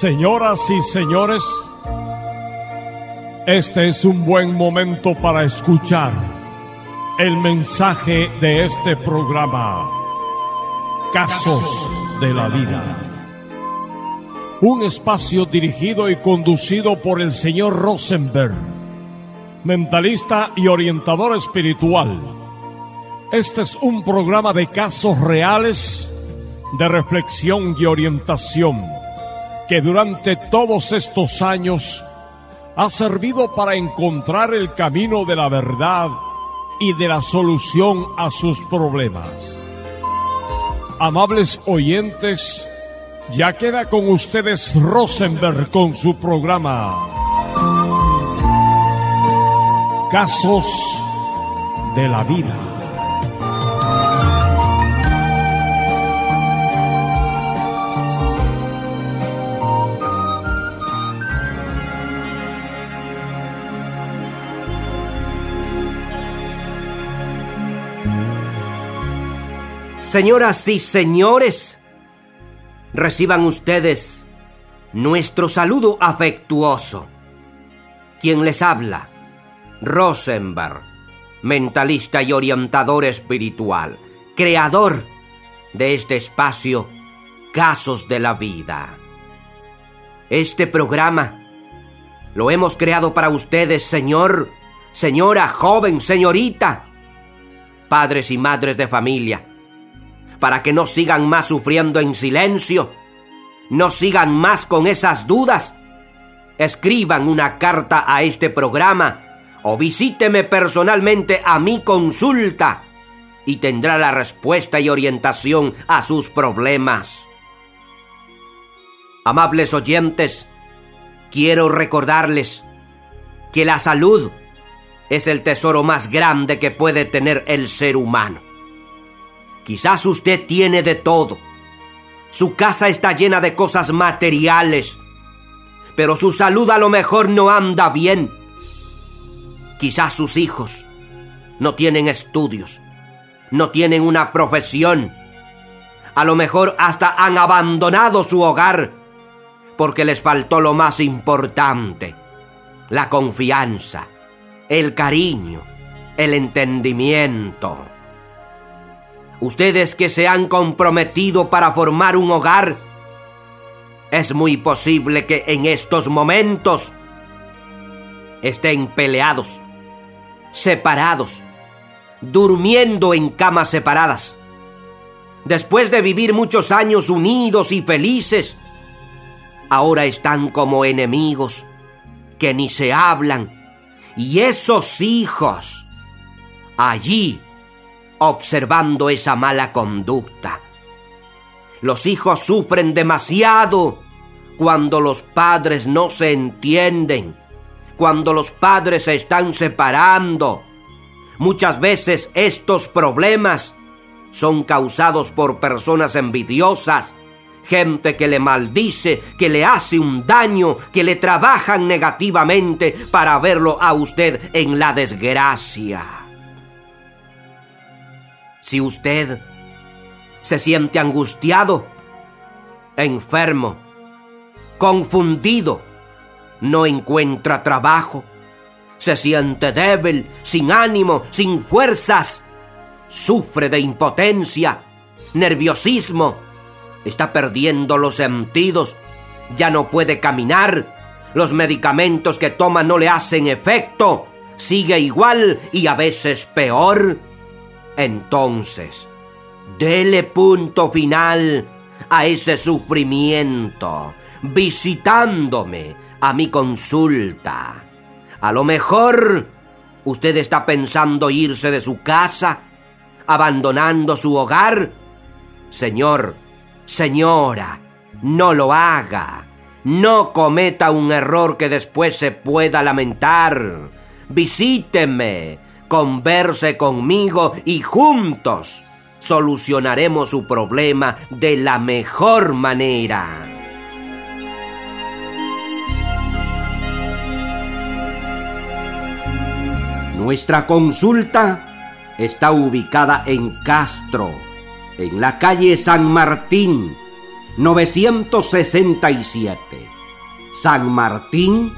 Señoras y señores, este es un buen momento para escuchar el mensaje de este programa, Casos de la Vida. Un espacio dirigido y conducido por el señor Rosenberg, mentalista y orientador espiritual. Este es un programa de casos reales, de reflexión y orientación, que durante todos estos años ha servido para encontrar el camino de la verdad y de la solución a sus problemas. Amables oyentes, ya queda con ustedes Rosenberg con su programa Casos de la Vida. Señoras y señores, reciban ustedes nuestro saludo afectuoso. Quien les habla, Rosenberg, mentalista y orientador espiritual, creador de este espacio, Casos de la Vida. Este programa lo hemos creado para ustedes, señor, señora, joven, señorita, padres y madres de familia, para que no sigan más sufriendo en silencio, no sigan más con esas dudas. Escriban una carta a este programa o visíteme personalmente a mi consulta y tendrá la respuesta y orientación a sus problemas. Amables oyentes, quiero recordarles que la salud es el tesoro más grande que puede tener el ser humano. Quizás usted tiene de todo. Su casa está llena de cosas materiales, pero su salud a lo mejor no anda bien. Quizás sus hijos no tienen estudios, no tienen una profesión. A lo mejor hasta han abandonado su hogar porque les faltó lo más importante: la confianza, el cariño, el entendimiento. Ustedes que se han comprometido para formar un hogar, es muy posible que en estos momentos estén peleados, separados, durmiendo en camas separadas. Después de vivir muchos años unidos y felices, ahora están como enemigos que ni se hablan. Y esos hijos allí observando esa mala conducta. Los hijos sufren demasiado cuando los padres no se entienden, cuando los padres se están separando. Muchas veces estos problemas son causados por personas envidiosas, gente que le maldice, que le hace un daño, que le trabajan negativamente para verlo a usted en la desgracia. Si usted se siente angustiado, enfermo, confundido, no encuentra trabajo, se siente débil, sin ánimo, sin fuerzas, sufre de impotencia, nerviosismo, está perdiendo los sentidos, ya no puede caminar, los medicamentos que toma no le hacen efecto, sigue igual y a veces peor, entonces dele punto final a ese sufrimiento visitándome a mi consulta. A lo mejor usted está pensando irse de su casa, abandonando su hogar. Señor, señora, no lo haga. No cometa un error que después se pueda lamentar. Visíteme, converse conmigo y juntos solucionaremos su problema de la mejor manera. Nuestra consulta está ubicada en Castro, en la calle San Martín, 967. San Martín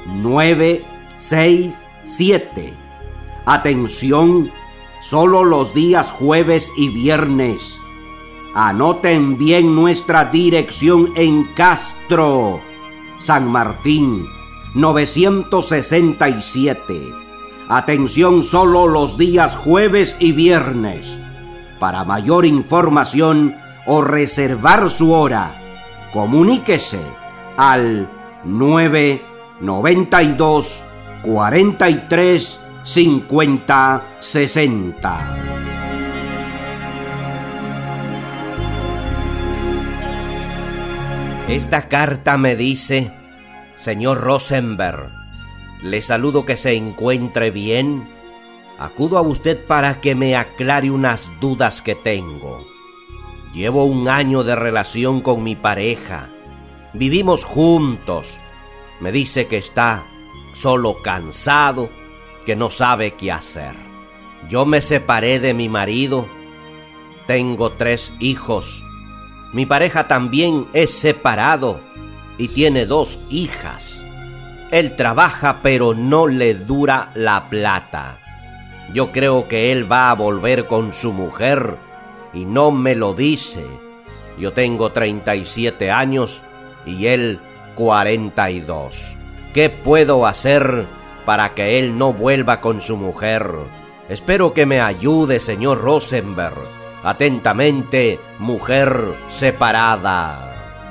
967. Atención, solo los días jueves y viernes. Anoten bien nuestra dirección en Castro, San Martín 967. Atención, solo los días jueves y viernes. Para mayor información o reservar su hora, comuníquese al 992 43 50 60. Esta carta me dice: señor Rosenberg, le saludo, que se encuentre bien. Acudo a usted para que me aclare unas dudas que tengo. Llevo 1 año de relación con mi pareja. Vivimos juntos. Me dice que está solo cansado, que no sabe qué hacer. Yo me separé de mi marido. Tengo 3 hijos. Mi pareja también es separado y tiene 2 hijas. Él trabaja, pero no le dura la plata. Yo creo que él va a volver con su mujer y no me lo dice. Yo tengo 37 años y él 42. ¿Qué puedo hacer para que él no vuelva con su mujer? Espero que me ayude, señor Rosenberg. Atentamente, mujer separada.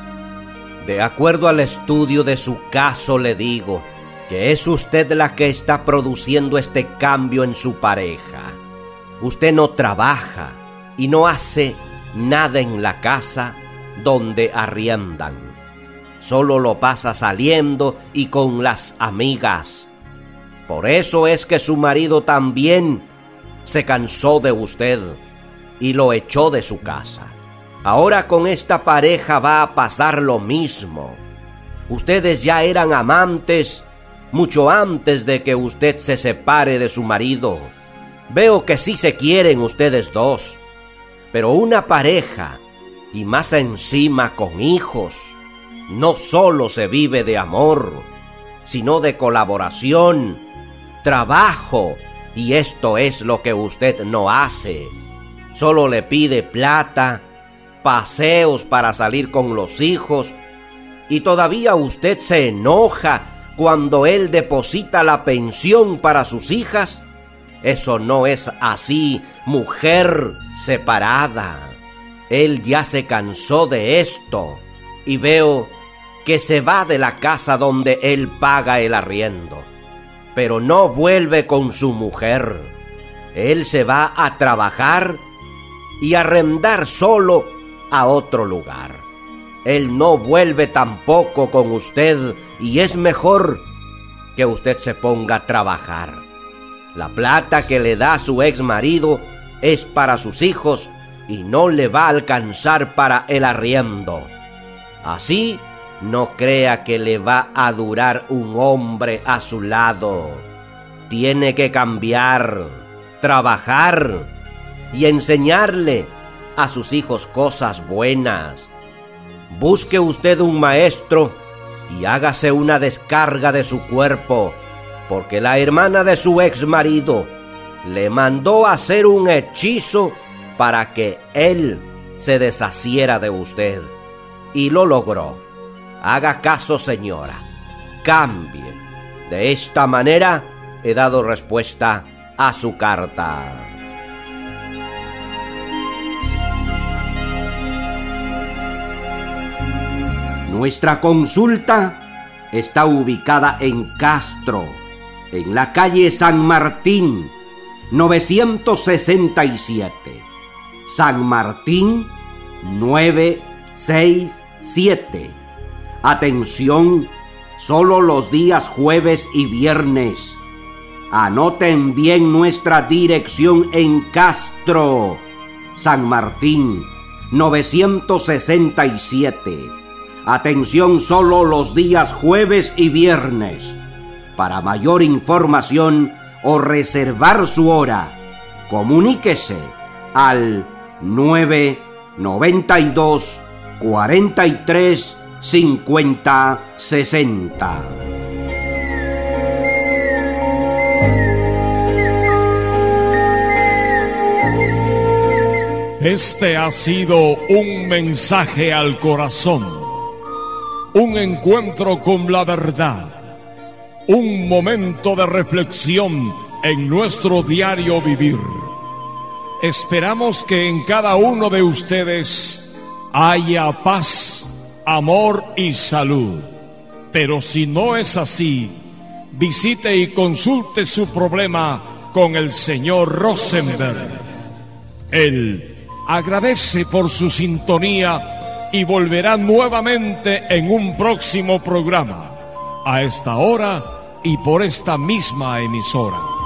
De acuerdo al estudio de su caso, le digo que es usted la que está produciendo este cambio en su pareja. Usted no trabaja y no hace nada en la casa donde arriendan. Solo lo pasa saliendo y con las amigas. Por eso es que su marido también se cansó de usted y lo echó de su casa. Ahora con esta pareja va a pasar lo mismo. Ustedes ya eran amantes mucho antes de que usted se separe de su marido. Veo que sí se quieren ustedes dos, pero una pareja, y más encima con hijos, no solo se vive de amor, sino de colaboración, trabajo, y esto es lo que usted no hace. Solo le pide plata, paseos para salir con los hijos, y todavía usted se enoja cuando él deposita la pensión para sus hijas. Eso no es así, mujer separada. Él ya se cansó de esto y veo que se va de la casa donde él paga el arriendo, pero no vuelve con su mujer. Él se va a trabajar y arrendar solo a otro lugar. Él no vuelve tampoco con usted y es mejor que usted se ponga a trabajar. La plata que le da su ex marido es para sus hijos y no le va a alcanzar para el arriendo. Así no crea que le va a durar un hombre a su lado. Tiene que cambiar, trabajar y enseñarle a sus hijos cosas buenas. Busque usted un maestro y hágase una descarga de su cuerpo, porque la hermana de su ex marido le mandó a hacer un hechizo para que él se deshaciera de usted, y lo logró. Haga caso, señora, cambie. De esta manera he dado respuesta a su carta. Nuestra consulta está ubicada en Castro, en la calle San Martín, 967. San Martín 967. Atención, solo los días jueves y viernes. Anoten bien nuestra dirección en Castro, San Martín 967. Atención, solo los días jueves y viernes. Para mayor información o reservar su hora, comuníquese al 992 43 5060. Este ha sido un mensaje al corazón, un encuentro con la verdad, un momento de reflexión en nuestro diario vivir. Esperamos que en cada uno de ustedes haya paz, amor y salud. Pero si no es así, visite y consulte su problema con el señor Rosenberg. Él agradece por su sintonía y volverá nuevamente en un próximo programa, a esta hora y por esta misma emisora.